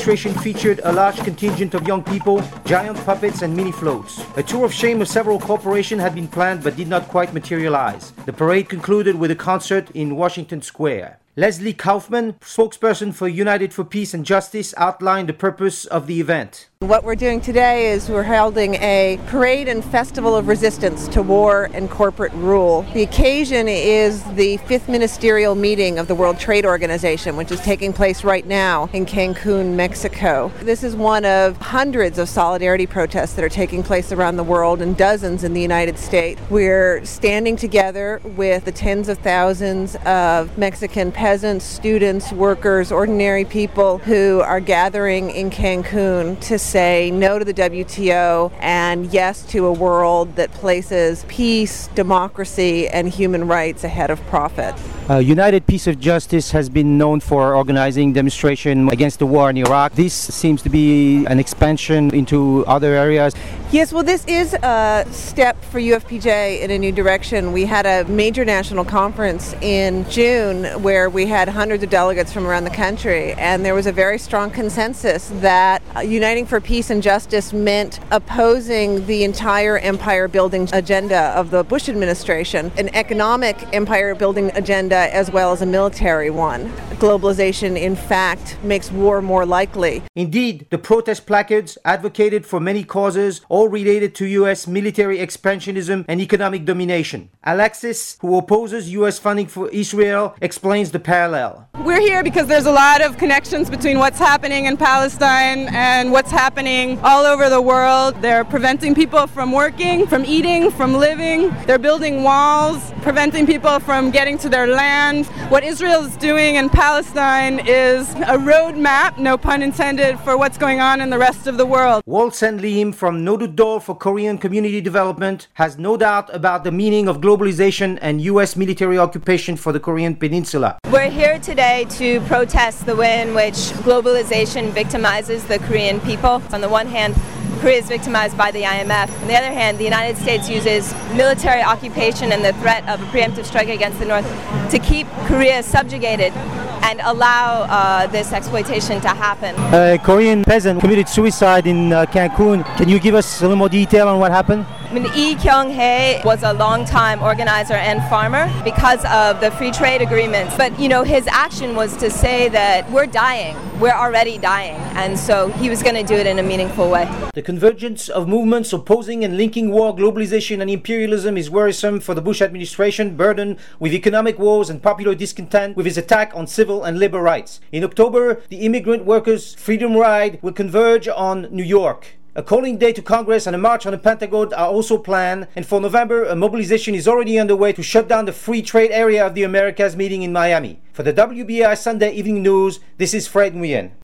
demonstration featured a large contingent of young people, giant puppets and mini floats. A tour of shame of several corporations had been planned but did not quite materialize. The parade concluded with a concert in Washington Square. Leslie Kaufman, spokesperson for United for Peace and Justice, outlined the purpose of the event. What we're doing today is we're holding a parade and festival of resistance to war and corporate rule. The occasion is the 5th ministerial meeting of the World Trade Organization, which is taking place right now in Cancun, Mexico. This is one of hundreds of solidarity protests that are taking place around the world and dozens in the United States. We're standing together with the tens of thousands of Mexican peasants, students, workers, ordinary people who are gathering in Cancun to say no to the WTO and yes to a world that places peace, democracy, and human rights ahead of profit. United Peace of Justice has been known for organizing demonstrations against the war in Iraq. This seems to be an expansion into other areas. Yes, well, this is a step for UFPJ in a new direction. We had a major national conference in June where we had hundreds of delegates from around the country, and there was a very strong consensus that Uniting for Peace and Justice meant opposing the entire empire-building agenda of the Bush administration, an economic empire-building agenda as well as a military one. Globalization, in fact, makes war more likely. Indeed, the protest placards advocated for many causes, all related to U.S. military expansionism and economic domination. Alexis, who opposes U.S. funding for Israel, explains the parallel. We're here because there's a lot of connections between what's happening in Palestine and what's happening all over the world. They're preventing people from working, from eating, from living. They're building walls, preventing people from getting to their land. What Israel is doing in Palestine is a roadmap, no pun intended, for what's going on in the rest of the world. Wolsen Lim from Nodudol for Korean Community Development has no doubt about the meaning of globalization and U.S. military occupation for the Korean Peninsula. We're here today to protest the way in which globalization victimizes the Korean people. On the one hand, Korea is victimized by the IMF. On the other hand, the United States uses military occupation and the threat of a preemptive strike against the North to keep Korea subjugated and allow this exploitation to happen. A Korean peasant committed suicide in Cancun. Can you give us a little more detail on what happened? Lee Kyung-hae was a long-time organizer and farmer because of the free trade agreements. But, his action was to say that we're dying. We're already dying. And so he was going to do it in a meaningful way. The convergence of movements opposing and linking war, globalization, and imperialism is worrisome for the Bush administration, burdened with economic woes and popular discontent with his attack on civil and labor rights. In October, the Immigrant Workers' Freedom Ride will converge on New York. A calling day to Congress and a march on the Pentagon are also planned, and for November, a mobilization is already underway to shut down the free trade area of the Americas meeting in Miami. For the WBAI Sunday Evening News, this is Fred Nguyen.